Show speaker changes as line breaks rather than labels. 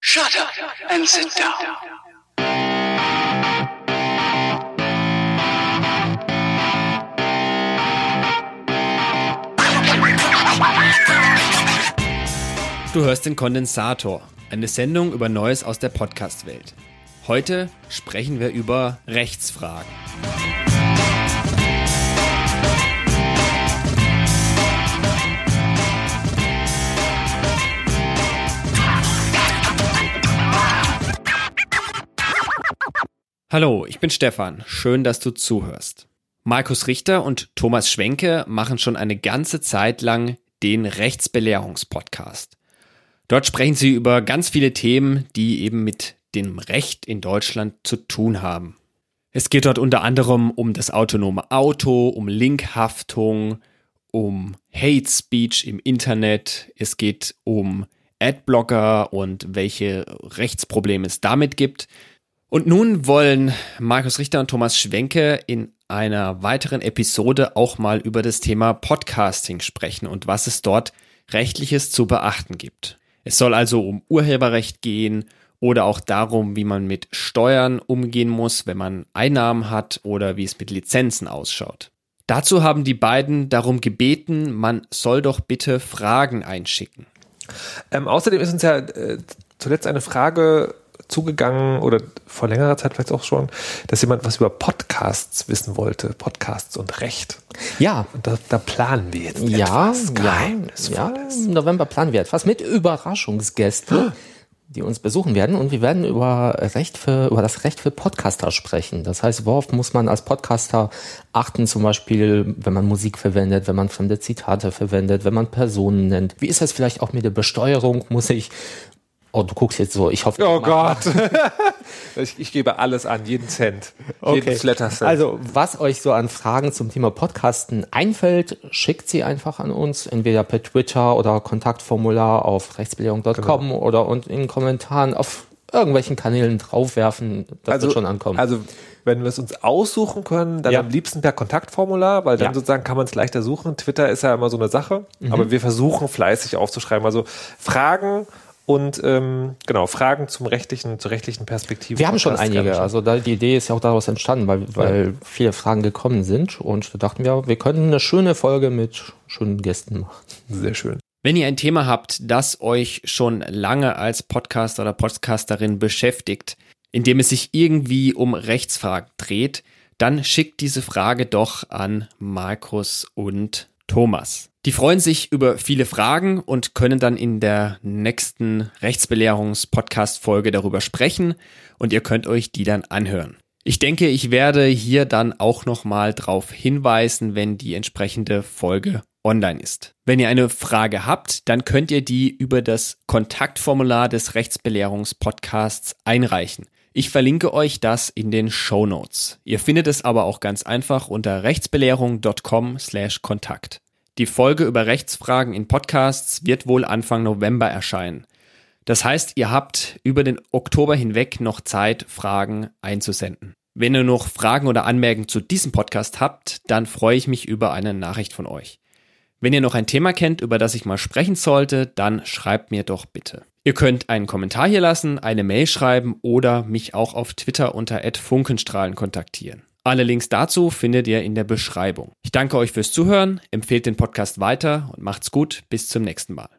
Shut up and sit down.
Du hörst den Kondensator, eine Sendung über Neues aus der Podcast-Welt. Heute sprechen wir über Rechtsfragen. Hallo, ich bin Stefan. Schön, dass du zuhörst. Markus Richter und Thomas Schwenke machen schon eine ganze Zeit lang den Rechtsbelehrungspodcast. Dort sprechen sie über ganz viele Themen, die eben mit dem Recht in Deutschland zu tun haben. Es geht dort unter anderem um das autonome Auto, um Linkhaftung, um Hate Speech im Internet. Es geht um Adblocker und welche Rechtsprobleme es damit gibt. Und nun wollen Markus Richter und Thomas Schwenke in einer weiteren Episode auch mal über das Thema Podcasting sprechen und was es dort Rechtliches zu beachten gibt. Es soll also um Urheberrecht gehen oder auch darum, wie man mit Steuern umgehen muss, wenn man Einnahmen hat oder wie es mit Lizenzen ausschaut. Dazu haben die beiden darum gebeten, man soll doch bitte Fragen einschicken.
Außerdem ist uns ja zuletzt eine Frage zugegangen oder vor längerer Zeit vielleicht auch schon, dass jemand was über Podcasts wissen wollte. Podcasts und Recht.
Ja.
Und da planen wir jetzt etwas Geheimnisvolles.
Ja, im November planen wir etwas mit Überraschungsgästen, die uns besuchen werden. Und wir werden über das Recht für Podcaster sprechen. Das heißt, worauf muss man als Podcaster achten, zum Beispiel, wenn man Musik verwendet, wenn man fremde Zitate verwendet, wenn man Personen nennt. Wie ist das vielleicht auch mit der Besteuerung? Oh, du guckst jetzt so, ich hoffe...
Oh Gott. Ich gebe alles an, jeden Cent.
Okay.
Jeden Flattercent.
Also, was euch so an Fragen zum Thema Podcasten einfällt, schickt sie einfach an uns, entweder per Twitter oder Kontaktformular auf rechtsbelehrung.com oder in den Kommentaren auf irgendwelchen Kanälen draufwerfen, das wird schon ankommen.
Also, wenn wir es uns aussuchen können, dann am liebsten per Kontaktformular, weil dann sozusagen kann man es leichter suchen. Twitter ist ja immer so eine Sache, aber wir versuchen fleißig aufzuschreiben. Also, Fragen und Fragen zur rechtlichen Perspektive.
Wir haben schon einige. Also die Idee ist ja auch daraus entstanden, weil viele Fragen gekommen sind. Und da dachten wir könnten eine schöne Folge mit schönen Gästen machen.
Sehr schön.
Wenn ihr ein Thema habt, das euch schon lange als Podcaster oder Podcasterin beschäftigt, in dem es sich irgendwie um Rechtsfragen dreht, dann schickt diese Frage doch an Markus und Thomas. Die freuen sich über viele Fragen und können dann in der nächsten Rechtsbelehrungs-Podcast-Folge darüber sprechen und ihr könnt euch die dann anhören. Ich denke, ich werde hier dann auch nochmal drauf hinweisen, wenn die entsprechende Folge online ist. Wenn ihr eine Frage habt, dann könnt ihr die über das Kontaktformular des Rechtsbelehrungs-Podcasts einreichen. Ich verlinke euch das in den Shownotes. Ihr findet es aber auch ganz einfach unter rechtsbelehrung.com/Kontakt. Die Folge über Rechtsfragen in Podcasts wird wohl Anfang November erscheinen. Das heißt, ihr habt über den Oktober hinweg noch Zeit, Fragen einzusenden. Wenn ihr noch Fragen oder Anmerkungen zu diesem Podcast habt, dann freue ich mich über eine Nachricht von euch. Wenn ihr noch ein Thema kennt, über das ich mal sprechen sollte, dann schreibt mir doch bitte. Ihr könnt einen Kommentar hier lassen, eine Mail schreiben oder mich auch auf Twitter unter @funkenstrahlen kontaktieren. Alle Links dazu findet ihr in der Beschreibung. Ich danke euch fürs Zuhören, empfehlt den Podcast weiter und macht's gut, bis zum nächsten Mal.